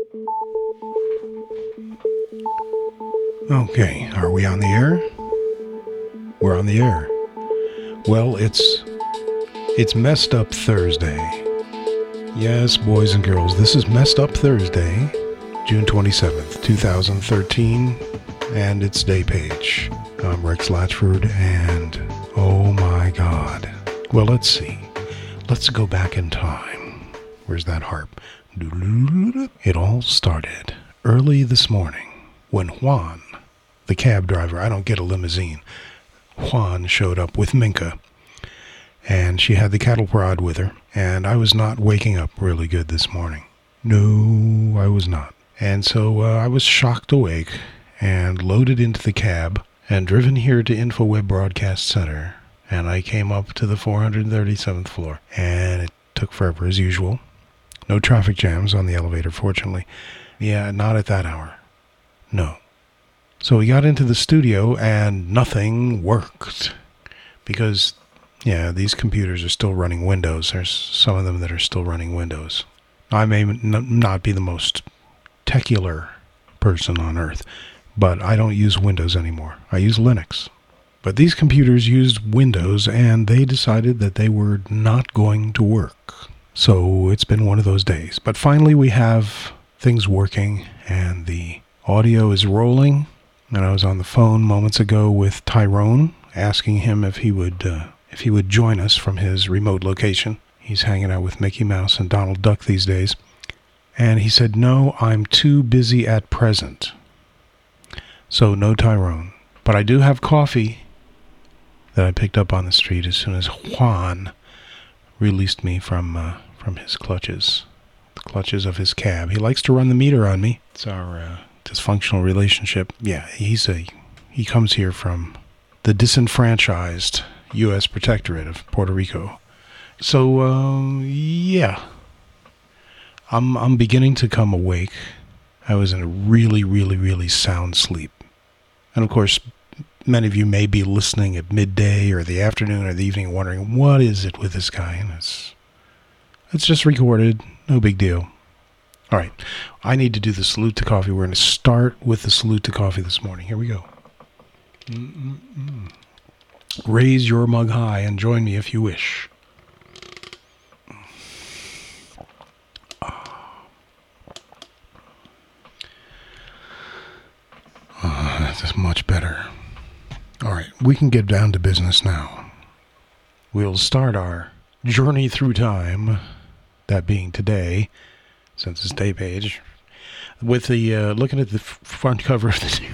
Okay, are we on the air? We're on the air. Well, it's Messed Up Thursday. Yes, boys and girls, this is Messed Up Thursday, June 27th, 2013, and it's Day Page. I'm Rex Latchford, and oh my God. Well, let's see. Let's go back in time. Where's that harp? It all started early this morning when Juan, the cab driver, I don't get a limousine, Juan showed up with Minka, and she had the cattle prod with her, and I was not waking up really good this morning. No, I was not. And so I was shocked awake and loaded into the cab and driven here to InfoWeb Broadcast Center, and I came up to the 437th floor, and it took forever as usual. No traffic jams on the elevator, fortunately. Yeah, not at that hour. No. So we got into the studio and nothing worked because, yeah, these computers are still running Windows. There's some of them that are still running Windows. I may not be the most techular person on earth, but I don't use Windows anymore. I use Linux. But these computers used Windows and they decided that they were not going to work. So it's been one of those days. But finally we have things working and the audio is rolling. And I was on the phone moments ago with Tyrone, asking him if he would join us from his remote location. He's hanging out with Mickey Mouse and Donald Duck these days. And he said, no, I'm too busy at present. So no Tyrone. But I do have coffee that I picked up on the street as soon as Juan released me from his clutches. The clutches of his cab. He likes to run the meter on me. It's our dysfunctional relationship. Yeah, he comes here from the disenfranchised U.S. protectorate of Puerto Rico. So, yeah. I'm beginning to come awake. I was in a really, really, really sound sleep. And of course, many of you may be listening at midday or the afternoon or the evening wondering, what is it with this guy? And it's just recorded. No big deal. All right, I need to do the salute to coffee. We're going to start with the salute to coffee this morning. Here we go. Raise your mug high and join me if you wish. That's much better. All right, we can get down to business now. We'll start our journey through time, that being today, since it's Day Page, with the looking at the front cover of the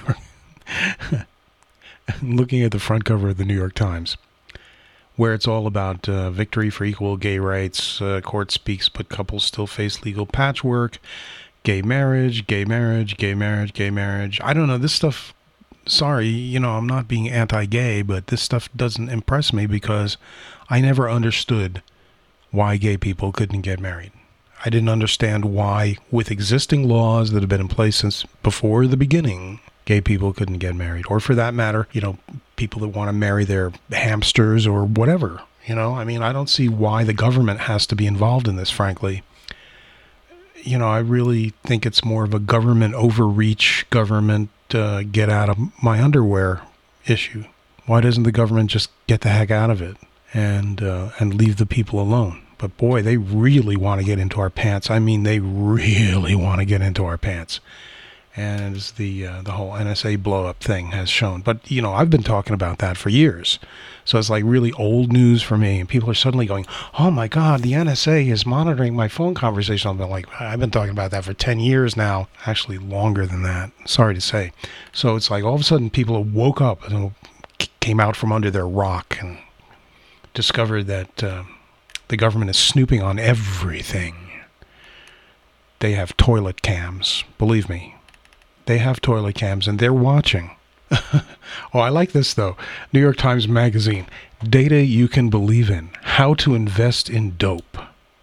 New York Times, where it's all about victory for equal gay rights, court speaks but couples still face legal patchwork, gay marriage. I don't know, this stuff, sorry, I'm not being anti-gay, but this stuff doesn't impress me because I never understood why gay people couldn't get married. I didn't understand why, with existing laws that have been in place since before the beginning, gay people couldn't get married. Or for that matter, people that want to marry their hamsters or whatever. I don't see why the government has to be involved in this, frankly. I really think it's more of a government overreach, government get out of my underwear issue. Why doesn't the government just get the heck out of it and leave the people alone? But boy, they really want to get into our pants. I mean, they really want to get into our pants. And as the whole NSA blow-up thing has shown. But, I've been talking about that for years. So it's like really old news for me. And people are suddenly going, oh my God, the NSA is monitoring my phone conversation. I've been talking about that for 10 years now. Actually, longer than that. Sorry to say. So it's like all of a sudden people woke up and came out from under their rock and discovered that the government is snooping on everything. They have toilet cams. Believe me. They have toilet cams and they're watching. Oh, I like this though. New York Times Magazine. Data you can believe in. How to invest in dope.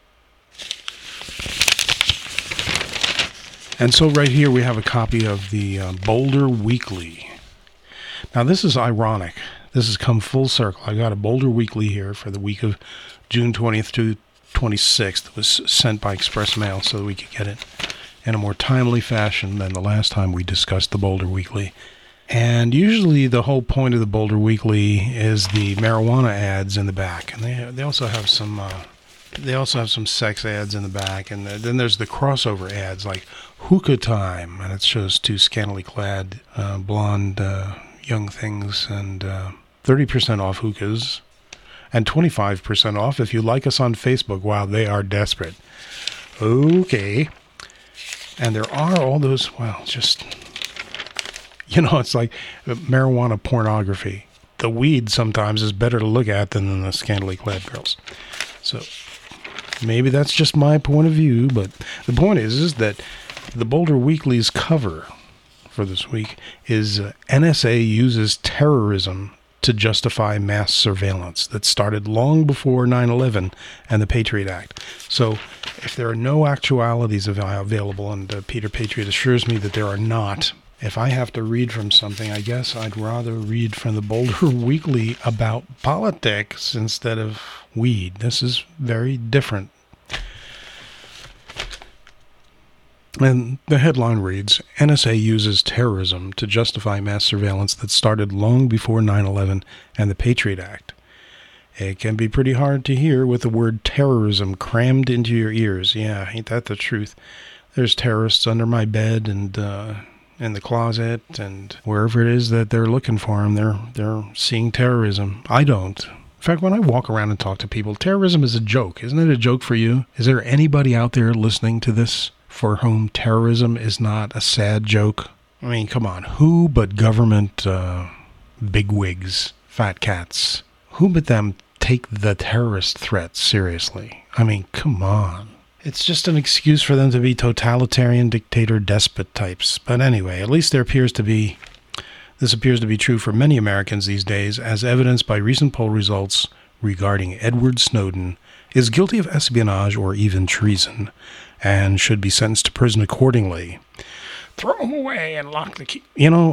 And so right here we have a copy of the Boulder Weekly. Now this is ironic. This has come full circle. I got a Boulder Weekly here for the week of June 20th to 26th. It was sent by express mail so that we could get it. in a more timely fashion than the last time we discussed the Boulder Weekly. And usually the whole point of the Boulder Weekly is the marijuana ads in the back. And they also have some sex ads in the back. And then there's the crossover ads like Hookah Time. And it shows two scantily clad blonde young things and 30% off hookahs. And 25% off if you like us on Facebook. Wow, they are desperate. Okay. And there are all those, well, just, it's like marijuana pornography. The weed sometimes is better to look at than the scantily clad girls. So maybe that's just my point of view, but the point is that the Boulder Weekly's cover for this week is NSA uses terrorism to justify mass surveillance that started long before 9/11 and the Patriot Act. So if there are no actualities available, and Peter Patriot assures me that there are not, if I have to read from something, I guess I'd rather read from the Boulder Weekly about politics instead of weed. This is very different. And the headline reads, NSA uses terrorism to justify mass surveillance that started long before 9/11 and the Patriot Act. It can be pretty hard to hear with the word terrorism crammed into your ears. Yeah, ain't that the truth? There's terrorists under my bed and in the closet and wherever it is that they're looking for them, they're seeing terrorism. I don't. In fact, when I walk around and talk to people, terrorism is a joke. Isn't it a joke for you? Is there anybody out there listening to this for whom terrorism is not a sad joke? I mean, come on. Who but government bigwigs, fat cats, who but them take the terrorist threat seriously? I mean, come on. It's just an excuse for them to be totalitarian dictator despot types. But anyway, at least this appears to be true for many Americans these days, as evidenced by recent poll results regarding Edward Snowden is guilty of espionage or even treason, and should be sentenced to prison accordingly. Throw him away and lock the key.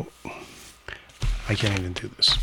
I can't even do this.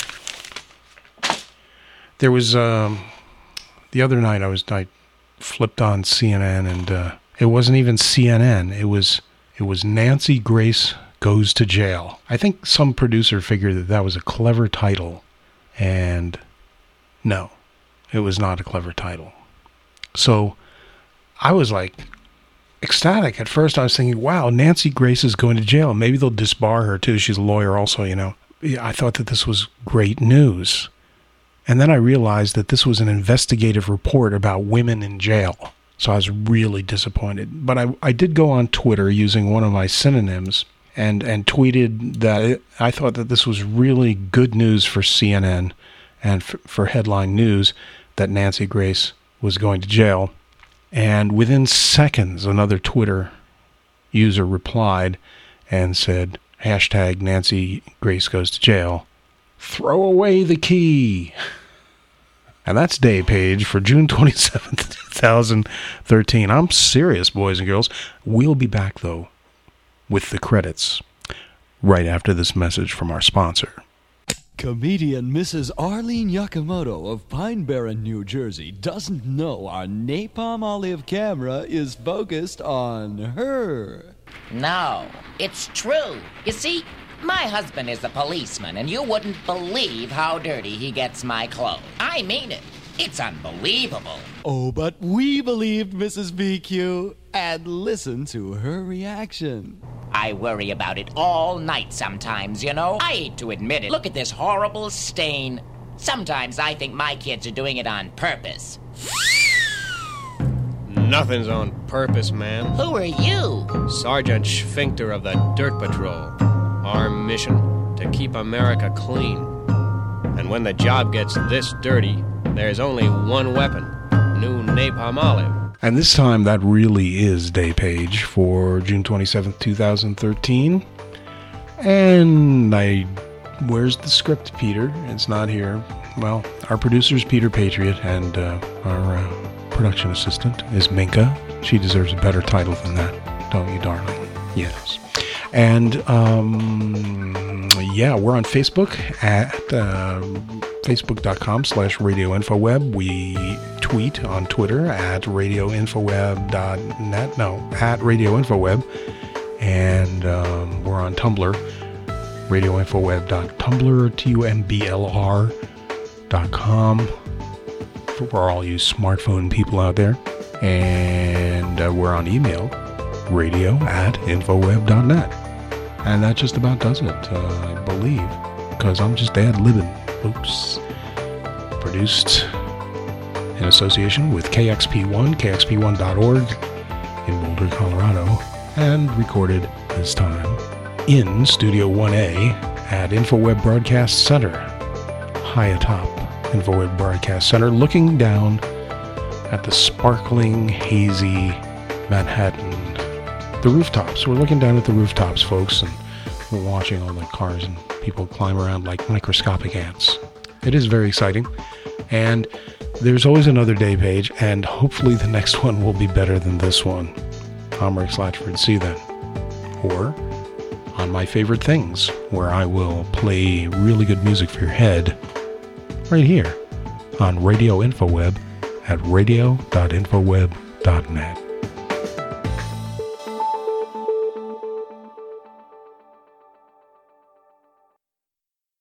There was, the other night I flipped on CNN, and it wasn't even CNN. It was Nancy Grace Goes to Jail. I think some producer figured that was a clever title, and no, it was not a clever title. So I was like ecstatic. At first I was thinking, wow, Nancy Grace is going to jail. Maybe they'll disbar her too. She's a lawyer also, I thought that this was great news. And then I realized that this was an investigative report about women in jail. So I was really disappointed. But I did go on Twitter using one of my synonyms and tweeted that I thought that this was really good news for CNN and for headline news that Nancy Grace was going to jail. And within seconds, another Twitter user replied and said, hashtag Nancy Grace Goes to Jail. Throw away the key. And that's day page for June 27th, 2013. I'm serious, boys and girls. We'll be back, though, with the credits right after this message from our sponsor. Comedian Mrs. Arlene Yakamoto of Pine Barren, New Jersey doesn't know our Napalm Olive camera is focused on her. No, it's true. You see, my husband is a policeman, and you wouldn't believe how dirty he gets my clothes. I mean it. It's unbelievable. Oh, but we believed Mrs. BQ and listened to her reaction. I worry about it all night sometimes, I hate to admit it. Look at this horrible stain. Sometimes I think my kids are doing it on purpose. Nothing's on purpose, ma'am. Who are you? Sergeant Schfinkter of the Dirt Patrol. Our mission, to keep America clean. And when the job gets this dirty, there's only one weapon, new Napalm Olive. And this time, that really is day page for June 27th, 2013. And where's the script, Peter? It's not here. Well, our producer's Peter Patriot, and our production assistant is Minka. She deserves a better title than that, don't you, darling? Yes. And yeah, we're on Facebook at facebook.com/radioinfoweb. We tweet on Twitter at radioinfoweb.net. No, at radioinfoweb. And we're on Tumblr, radioinfoweb.tumblr, TUMBLR.com, for all you smartphone people out there. And we're on email, radio@infoweb.net. And that just about does it, I believe, because I'm just ad-libbing. Oops. Produced in association with KXP1, KXP1.org in Boulder, Colorado, and recorded this time in Studio 1A at InfoWeb Broadcast Center, high atop InfoWeb Broadcast Center, looking down at the sparkling, hazy Manhattan, the rooftops. We're looking down at the rooftops, folks, and we're watching all the cars and people climb around like microscopic ants. It is very exciting, and there's always another day, Paige, and hopefully the next one will be better than this one. I'm Rick Slatchford. See you then. Or on My Favorite Things, where I will play really good music for your head right here on Radio Infoweb at radio.infoweb.net.